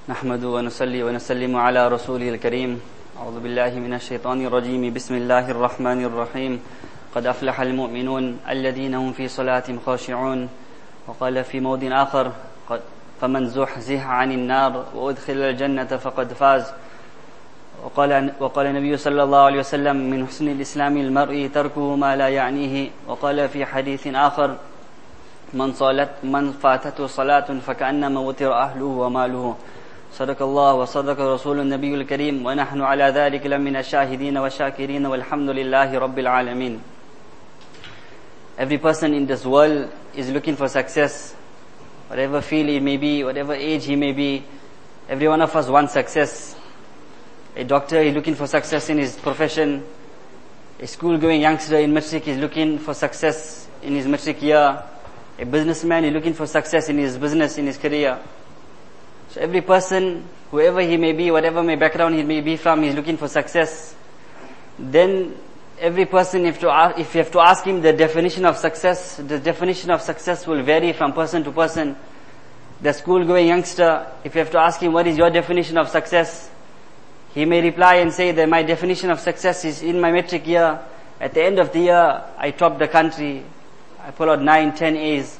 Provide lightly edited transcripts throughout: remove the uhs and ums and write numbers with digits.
نحمده ونصلي ونسلم على رسوله الكريم أعوذ بالله من الشيطان الرجيم بسم الله الرحمن الرحيم قد أفلح المؤمنون الذين هم في صلاتهم خاشعون وقال في موضع آخر فمن زحزح عن النار وأدخل الجنة فقد فاز وقال النبي صلى الله عليه وسلم من حسن الإسلام المرء تركه ما لا يعنيه وقال في حديث آخر من فاتته صلاة فكأنما وتر أهله وماله صدق الله وصدق رسول النبي الكريم ونحن على ذلك لمن الشاهدين والشاكرين والحمد لله رب العالمين. Every person in this world is looking for success, whatever field he may be, whatever age he may be. Every one of us wants success. A doctor is looking for success in his profession. A school-going youngster in matric is looking for success in his matric year. A businessman is looking for success in his business, in his career. So every person, whoever he may be, whatever background he may be from, he is looking for success. Then every person, if you have to ask him the definition of success, the definition of success will vary from person to person. The school-going youngster, if you have to ask him what is your definition of success, he may reply and say that my definition of success is in my matric year. At the end of the year, I top the country. I pull out 9, 10 A's.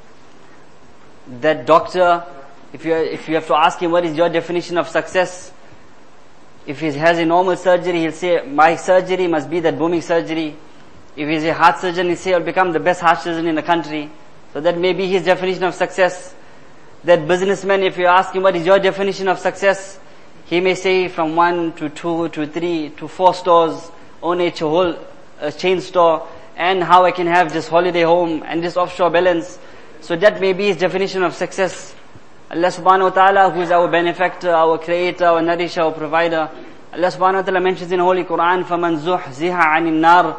That doctor, if you have to ask him what is your definition of success, if he has a normal surgery, he'll say, my surgery must be that booming surgery. If he's a heart surgeon, he'll say, I'll become the best heart surgeon in the country. So that may be his definition of success. That businessman, if you ask him what is your definition of success, he may say from 1 to 2 to 3 to 4 stores, own a whole chain store, and how I can have this holiday home and this offshore balance. So that may be his definition of success. Allah subhanahu wa ta'ala, who is our benefactor, our creator, our nourisher, our provider. Allah subhanahu wa ta'ala mentions in Holy Quran, فَمَنْ زُحْزِحَ عَنِ النَّارِ,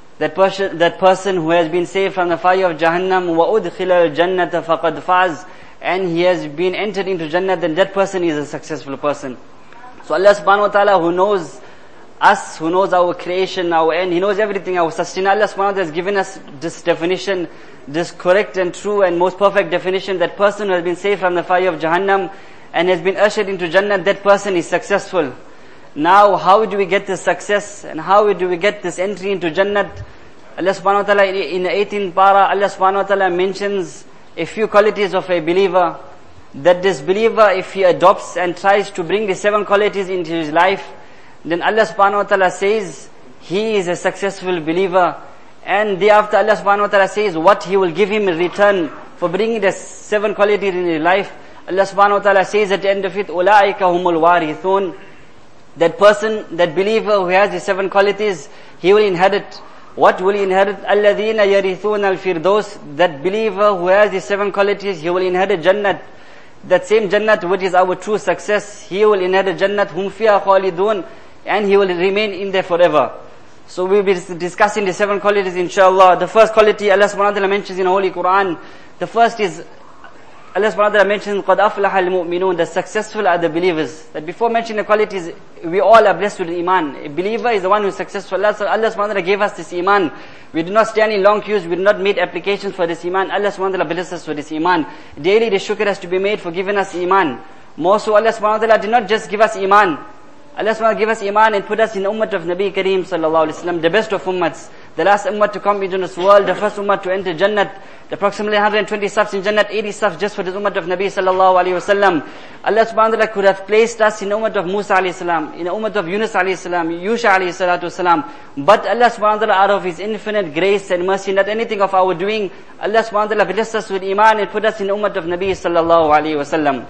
that person who has been saved from the fire of Jahannam, وَأُدْخِلَ الْجَنَّةَ فَقَدْ فَازَ, and he has been entered into Jannah, then that person is a successful person. So Allah subhanahu wa ta'ala, who knows us, who knows our creation, our end, He knows everything, our sustenance. Allah subhanahu wa ta'ala has given us this definition, this correct and true and most perfect definition. That person who has been saved from the fire of Jahannam and has been ushered into Jannah, that person is successful. Now, how do we get this success and how do we get this entry into Jannah? Allah subhanahu wa ta'ala in the 18th para, Allah subhanahu wa ta'ala mentions a few qualities of a believer. That this believer, if he adopts and tries to bring the 7 qualities into his life, then Allah subhanahu wa ta'ala says, he is a successful believer. And thereafter Allah subhanahu wa ta'ala says what He will give him in return for bringing the 7 qualities in his life. Allah subhanahu wa ta'ala says at the end of it, أُولَٰئِكَ هُمُ الْوَارِثُونَ. That person, that believer who has the 7 qualities, he will inherit. What will he inherit? الَّذِينَ يَرِثُونَ الْفِرْدَوْسِ. That believer who has the 7 qualities, he will inherit Jannat. That same Jannat which is our true success, he will inherit Jannat, هُمْ فِيهَا خَالِدُونَ, and he will remain in there forever. So we'll be discussing the 7 qualities inshallah. The first quality Allah subhanahu wa ta'ala mentions in the Holy Quran. The first is, Allah subhanahu wa ta'ala mentions, قَدْ أَفْلَحَ الْمُؤْمِنُونَ. The successful are the believers. That before mentioning the qualities, we all are blessed with Iman. A believer is the one who is successful. Allah subhanahu wa ta'ala gave us this Iman. We do not stand in long queues, we do not make applications for this Iman. Allah subhanahu wa ta'ala blesses us with this Iman. Daily the shukr has to be made for giving us Iman. More so Allah subhanahu wa ta'ala did not just give us Iman. Allah subhanahu wa ta'ala gave us Iman and put us in the ummah of Nabi Kareem sallallahu alayhi wa sallam, the best of ummats. The last ummah to come into this world, the first ummah to enter Jannat. The approximately 120 safs in Jannat, 80 safs just for this ummah of Nabi sallallahu alayhi wa sallam. Allah subhanahu wa ta'ala could have placed us in the ummah of Musa alayhi salam, in the ummah of Yunus alayhi salam, Yusha alayhi salatu salam. But Allah subhanahu wa ta'ala, out of His infinite grace and mercy, not anything of our doing, Allah subhanahu wa ta'ala blessed us with Iman and put us in the ummah of Nabi sallallahu alayhi wa sallam.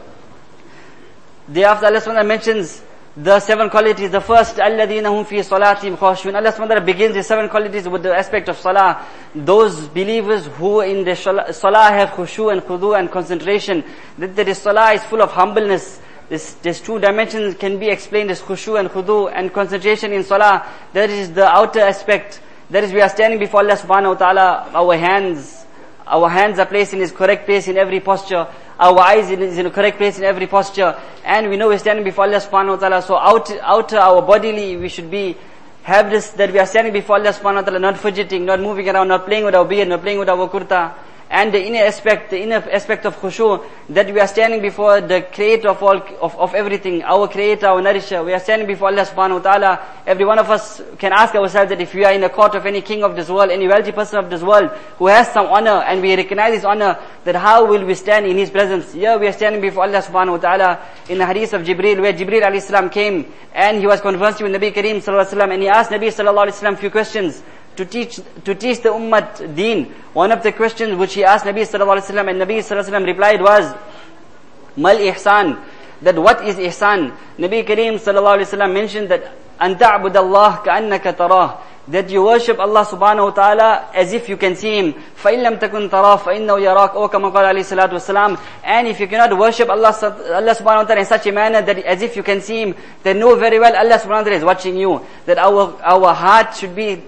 Thereafter Allah subhanahu wa ta'ala mentions the 7 qualities. The first, الَّذِينَ هُمْ فِي صَلَاتِهِمْ خَاشِعُونَ. Allah subhanahu wa ta'ala begins the 7 qualities with the aspect of salah. Those believers who in the salah have khushu and khudu and concentration. That the salah is full of humbleness. This 2 dimensions can be explained as khushu and khudu and concentration in salah. That is the outer aspect. That is, we are standing before Allah subhanahu wa ta'ala. Our hands are placed in His correct place in every posture. Our eyes is in the correct place in every posture. And we know we're standing before Allah subhanahu wa ta'ala. So outer our bodily, we should have this, that we are standing before Allah subhanahu wa ta'ala, not fidgeting, not moving around, not playing with our beard, not playing with our kurta. and the inner aspect of khushu, that we are standing before the creator of all, of everything, our creator, our nourisher. We are standing before Allah subhanahu wa ta'ala. Every one of us can ask ourselves that if we are in the court of any king of this world, any wealthy person of this world, who has some honor, and we recognize his honor, that how will we stand in his presence? Here we are standing before Allah subhanahu wa ta'ala in the hadith of Jibreel, where Jibreel alayhi salam came, and he was conversing with Nabi Kareem sallallahu alayhi wa sallam, and he asked Nabi sallallahu alayhi wa sallam few questions, to teach the ummah deen. One of the questions which he asked Nabi sallallahu alaihi wasallam, and Nabi sallallahu alaihi wasallam replied was, Mal ihsan, that what is ihsan? Nabi Kareem sallallahu alaihi wasallam mentioned that, An ta'budallah ka'annaka tarah, that you worship Allah subhanahu wa ta'ala as if you can see Him. فَإِن لَمْ تَكُنْ تَرَاهُ فَإِنَّهُ يَرَاكَ, or kama qala alayhi salatu wasalam. And if you cannot worship Allah subhanahu wa ta'ala in such a manner that as if you can see Him, then know very well Allah subhanahu wa ta'ala is watching you. That our heart should be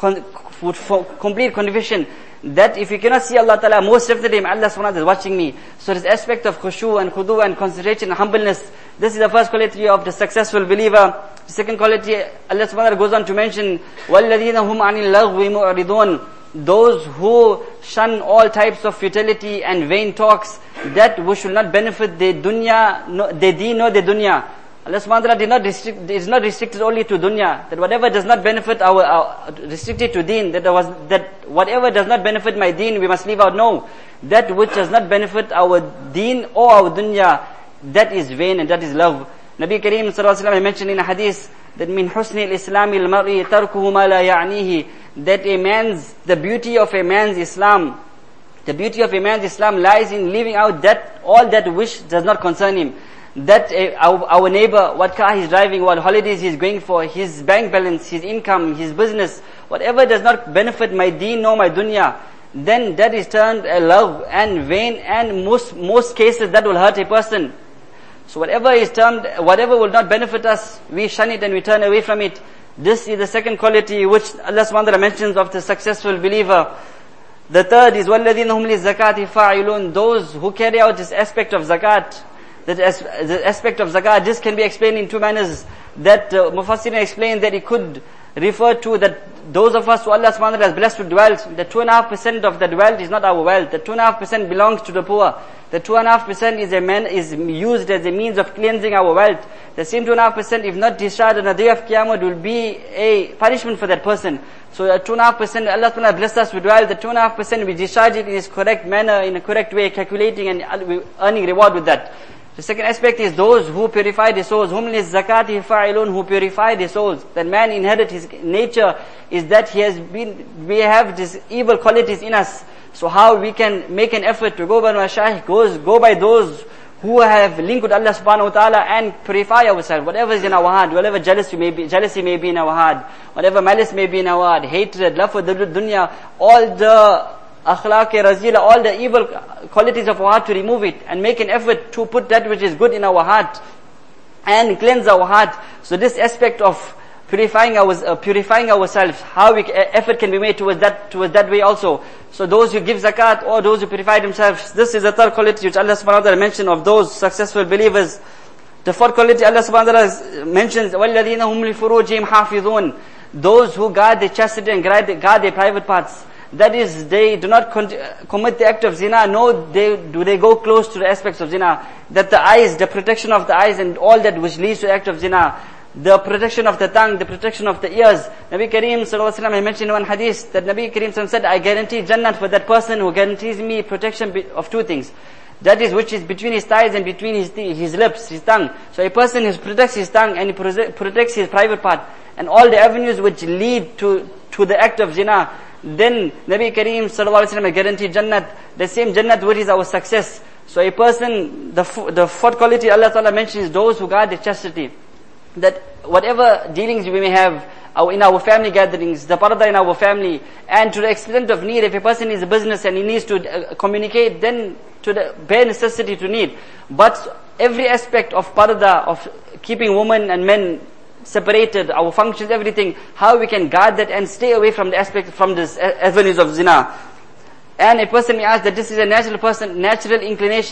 for complete conviction that if you cannot see Allah Ta'ala, most definitely Allah subhanahu wa ta'ala is watching me. So this aspect of khushu and khudu and concentration and humbleness, this is the first quality of the successful believer. The second quality, Allah subhanahu wa ta'ala goes on to mention, وَالَّذِينَ هُمْ عَنِ اللَّغْوِ مُعْرِضُونَ, those who shun all types of futility and vain talks, that which will not benefit their dunya, their deen nor their dunya. Allah subhanahu wa ta'ala is not restricted only to dunya, that whatever does not benefit restricted to deen, that whatever does not benefit my deen, we must leave out. No, that which does not benefit our deen or our dunya, that is vain and that is love. Nabi Kareem sallallahu alaihi wasallam mentioned in a hadith that min husni al-islami al-mar'i tarkuhu ma la ya'nihi, that the beauty of a man's Islam, the beauty of a man's Islam lies in leaving out all that which does not concern him. That our neighbor, what car he's driving, what holidays he's going for, his bank balance, his income, his business, whatever does not benefit my deen nor my dunya, then that is termed a love and vain, and most cases that will hurt a person. So whatever will not benefit us, we shun it and we turn away from it. This is the second quality which Allah subhanahu wa ta'ala mentions of the successful believer. The third is وَالَّذِينَ هُمْ لِلزَّكَاةِ فَاعِلُونَ, those who carry out this aspect of zakat. The aspect of zakat, this can be explained in two manners. That Mufassirin explained that it could refer to that those of us who Allah subhanahu wa ta'ala has blessed with wealth, the 2.5% of that wealth is not our wealth. The 2.5% belongs to the poor. The 2.5% is used as a means of cleansing our wealth. The same 2.5%, if not discharged on the day of Qiyamah, will be a punishment for that person. So the 2.5%, Allah subhanahu wa ta'ala blessed us with wealth. The 2.5% we discharge it in its correct manner, in a correct way, calculating and earning reward with that. The second aspect is those who purify their souls. Hum lizzakati fa'ilun, who purify their souls. That man inherit his nature is that we have these evil qualities in us. So how we can make an effort to go by Mashayikh, go by those who have linked with Allah subhanahu wa ta'ala and purify ourselves. Whatever is in our heart, whatever jealousy may be in our heart, whatever malice may be in our heart, hatred, love for the dunya, all the akhlaq razila, all the evil qualities of our heart, to remove it and make an effort to put that which is good in our heart and cleanse our heart. So this aspect of purifying ourselves, how effort can be made towards that way also. So those who give zakat or those who purify themselves, this is the third quality which Allah subhanahu wa ta'ala mentioned of those successful believers. The fourth quality Allah subhanahu wa ta'ala mentions, وَالَّذِينَ هُمْ لِفُرُوجِهِمْ حَافِظُونَ, those who guard their chastity and guard their private parts. That is, they do not commit the act of zina, nor do they go close to the aspects of zina. That the eyes, the protection of the eyes and all that which leads to the act of zina, the protection of the tongue, the protection of the ears. Nabi Kareem sallallahu alaihi wasallam mentioned in one hadith that Nabi Kareem sallallahu alaihi wasallam said, I guarantee Jannah for that person who guarantees me protection of two things. That is, which is between his thighs and between his lips, his tongue. So a person who protects his tongue and he protects his private part and all the avenues which lead to the act of zina, then Nabi Kareem sallallahu alaihi wasallam guaranteed Jannat, the same Jannat which is our success. So a person, the fourth quality Allah Ta'ala mentions, those who guard their chastity. That whatever dealings we may have in our family gatherings, the parda in our family, and to the extent of need, if a person is a business and he needs to communicate, then to the bare necessity to need. But every aspect of parda, of keeping women and men separated, our functions, everything, how we can guard that and stay away from this avenues of zina. And a person may ask that this is a natural inclination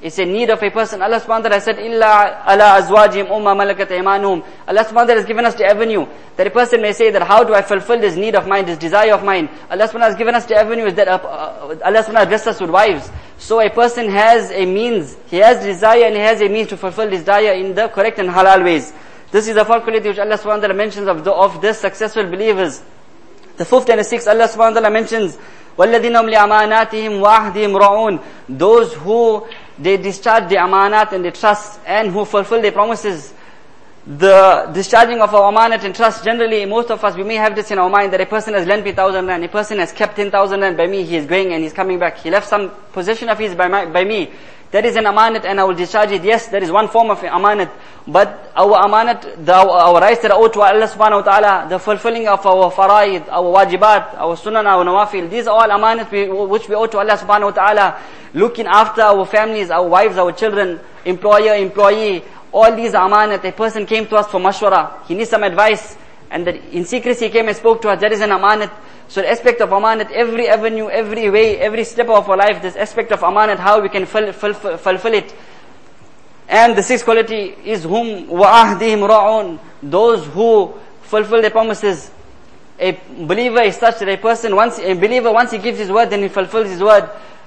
It's a need of a person. Allah subhanahu wa ta'ala said, Illa ala azwajim umma malakat imanuhum. Allah subhanahu wa ta'ala has given us the avenue that a person may say that how do I fulfill this need of mine, this desire of mine. Allah subhanahu wa ta'ala has given us the avenue is that Allah subhanahu wa ta'ala blessed us with wives. So a person has a means, he has desire and he has a means to fulfill his desire in the correct and halal ways. This is the fourth quality which Allah subhanahu wa ta'ala mentions of the successful believers. The fifth and the sixth, Allah subhanahu wa ta'ala mentions, وَالَّذِينَ هُمْ لِأَمَانَاتِهِمْ وَعْهْدِهِمْ رَعُونَ. Those who they discharge the amanat and the trust and who fulfill their promises. The discharging of our amanat and trust, generally most of us, we may have this in our mind that a person has lent me 1,000 rand, a person has kept 10,000 rand by me, he is going and he's coming back. He left some possession of his by me. That is an amanat and I will discharge it. Yes, that is one form of amanat. But our amanat, our rights that are owed to Allah subhanahu wa ta'ala, the fulfilling of our faraid, our wajibat, our sunan, our nawafil, these are all amanat which we owe to Allah subhanahu wa ta'ala. Looking after our families, our wives, our children, employer, employee, all these are amanat. A person came to us for mashwara, he needs some advice, and that in secrecy he came and spoke to us, that is an amanat. So the aspect of amanat, every avenue, every way, every step of our life, this aspect of amanat, how we can fulfill it. And the sixth quality is hum wa'ahdihim ra'un, those who fulfill their promises. A believer is such that once he gives his word, then he fulfills his word.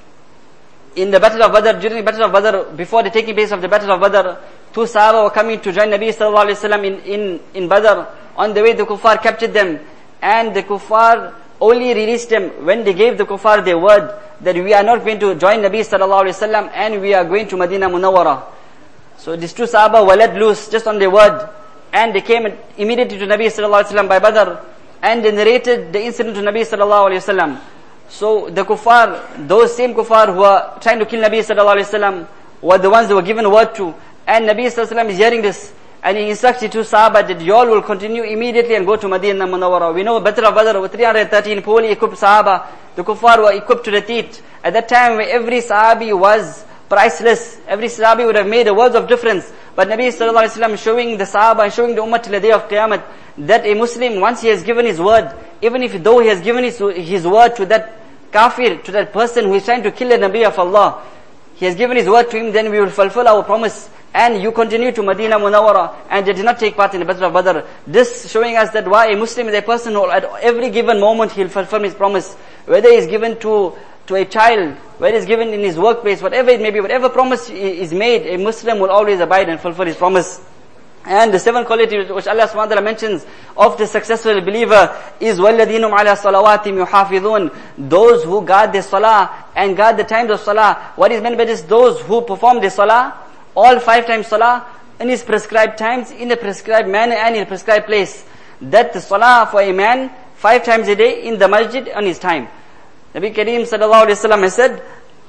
In the battle of Badr, during the battle of Badr, before the taking place of the battle of Badr, 2 Sahaba were coming to join Nabi sallallahu alaihi wasallam in Badr. On the way, the kuffar captured them, and the kuffar only released them when they gave the kuffar their word that we are not going to join Nabi sallallahu alaihi wasallam and we are going to Madinah Munawwara. So these 2 Sahaba were let loose just on their word, and they came immediately to Nabi sallallahu alaihi wasallam by Badr, and they narrated the incident to Nabi sallallahu alaihi wasallam. So the kuffar, those same kuffar who were trying to kill Nabi sallallahu alaihi wasallam, were the ones they were given word to, and Nabi sallallahu alaihi wasallam is hearing this, and he instructs the 2 Sahaba that you all will continue immediately and go to Madinah Munawwara. We know Battle of Badr with 313 poorly equipped Sahaba. The kuffar were equipped to the teeth. At that time where every Sahabi was priceless, every Sahabi would have made a world of difference. But Nabi sallallahu alaihi wasallam showing the Sahaba and showing the Ummah till the day of Qiyamah that a Muslim, once he has given his word, even if though he has given his word to that kafir, to that person who is trying to kill the Nabi of Allah, he has given his word to him, then we will fulfill our promise. And you continue to Madinah Munawwara, and they did not take part in the Battle of Badr. This showing us that why a Muslim is a person who at every given moment he'll fulfill his promise. Whether he's given to a child, whether he's given in his workplace, whatever it may be, whatever promise is made, a Muslim will always abide and fulfill his promise. And the seventh quality which Allah subhanahu wa ta'ala mentions of the successful believer is وَالَّذِينُمْ عَلَى صَلَوَاتِهِمْ يُحَافِظُونَ, those who guard their salah and guard the times of salah. What is meant by this? Those who perform their salah, all 5 times salah, in his prescribed times, in the prescribed manner and in the prescribed place. That the salah for a man 5 times a day in the masjid on his time. Nabi Kareem sallallahu alaihi wasallam has said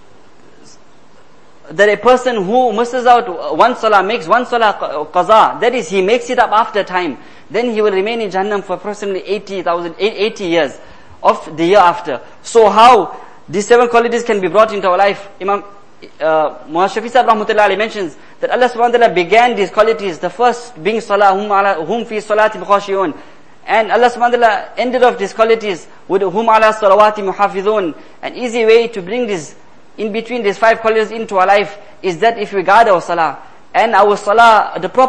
that a person who misses out one salah, makes one salah qaza, that is, he makes it up after time, then he will remain in Jahannam for approximately 80 years of the year after. So how these 7 qualities can be brought into our life? Imam Muhammad Shafi Sahib Rahmatullah Alayhi mentions that Allah subhanahu wa ta'ala began these qualities, the first being salah, hum fi salatim khashiyun, and Allah subhanahu wa ta'ala ended off these qualities with hum ala salawati muhafizun. An easy way to bring this in between these 5 qualities into our life is that if we guard our salah, and our salah, the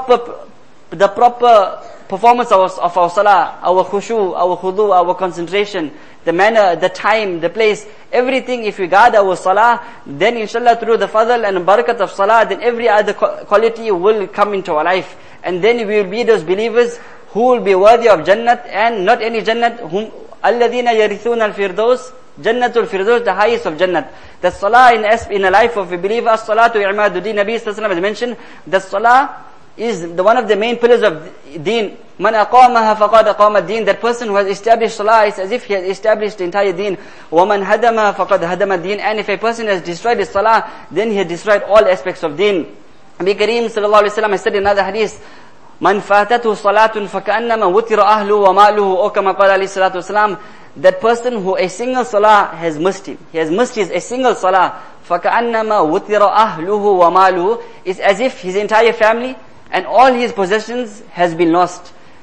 proper performance of our salah, our khushu, our khudu, our concentration, the manner, the time, the place, everything, if we guard our salah, then inshallah through the fadl and barakat of salah, then every other quality will come into our life. And then we will be those believers who will be worthy of Jannat, and not any Jannat, whom alladhina yarithuna al-firdaus, Jannatul Firdaus, the highest of Jannat. The salah in the life of a believer, salatu i'maduddin, Nabi sallallahu alaihi wasallam has mentioned, the salah is one of the main pillars of deen. Man aqamaha faqad aqama ad-din. That person who has established salah is as if he has established the entire deen. Wa man hadama faqad hadama ad-din. And if a person has destroyed his salah, then he has destroyed all aspects of deen. Nabi Kareem sallallahu alaihi wasallam has said in another hadith, Man fatatu salatun faka'annama wutira ahlu wa ma'luhu, or kama qala alayhi salatu wasalam, that person who a single salah has missed him, he has missed a single salah, faka'annama wutira ahluhu wa ma'luhu, is as if his entire family and all his possessions has been lost.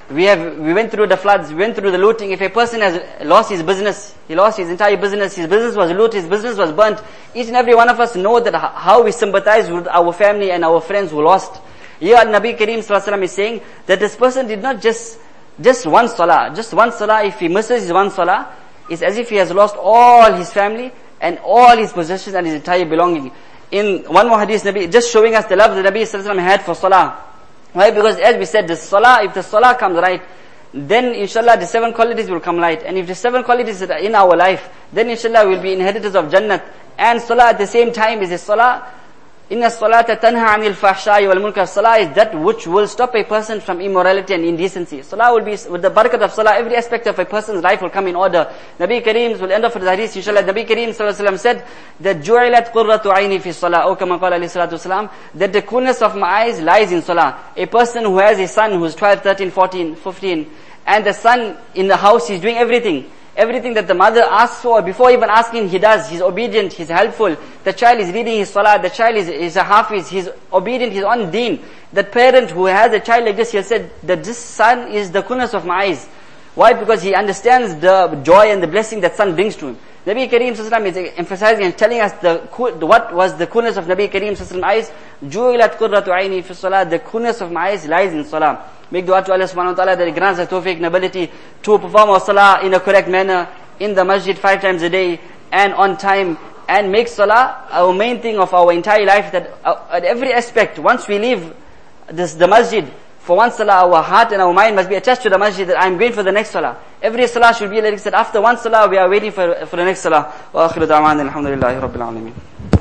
We went through the floods, we went through the looting. If a person has lost his business, he lost his entire business, his business was looted, his business was burnt, each and every one of us know that how we sympathize with our family and our friends who lost. Here Nabi Kareem Sallallahu Alaihi Wasallam is saying that this person did not just one salah. Just one salah, if he misses his one salah, it's as if he has lost all his family and all his possessions and his entire belonging. In one more hadith, Nabi, just showing us the love that Nabi Sallallahu Alaihi Wasallam had for salah. Why? Because as we said, the salah, if the salah comes right, then inshallah the 7 qualities will come right. And if the 7 qualities are in our life, then inshallah we'll be inheritors of Jannat. And salah at the same time is a salah. Inna salata tanha anil fahsha'i wal munkar. Salah is that which will stop a person from immorality and indecency. Salah will be, with the barakat of salah, every aspect of a person's life will come in order. Nabi Kareem will end off with the hadith, inshallah. Nabi Kareem Sallallahu Alaihi Wasallam said that ju'ilat qurratu aini fi salah, or kama qala alayhi salatu wasalam, that the coolness of my eyes lies in salah. A person who has a son who's 12, 13, 14, 15, and the son in the house, he's doing everything. Everything that the mother asks for, before even asking, he does. He's obedient, he's helpful. The child is reading his salah, the child is a hafiz, he's obedient, he's on deen. That parent who has a child like this, he'll say that this son is the coolness of my eyes. Why? Because he understands the joy and the blessing that son brings to him. Nabi Kareem Sallallahu Alaihi Wasallam is emphasizing and telling us what was the coolness of Nabi Kareem Sallallahu Alaihi Wasallam's eyes. Ju'ilat qurratu aini fi salah. The coolness of my eyes lies in salah. Make dua to Allah subhanahu wa ta'ala that He grants us tawfiq and ability to perform our salah in a correct manner, in the masjid 5 times a day, and on time, and make salah our main thing of our entire life, that at every aspect, once we leave the masjid, for one salah, our heart and our mind must be attached to the masjid, that I am going for the next salah. Every salah should be like that. After one salah, we are waiting for the next salah. Wa akhiru da'wana alhamdulillahi rabbil alameen.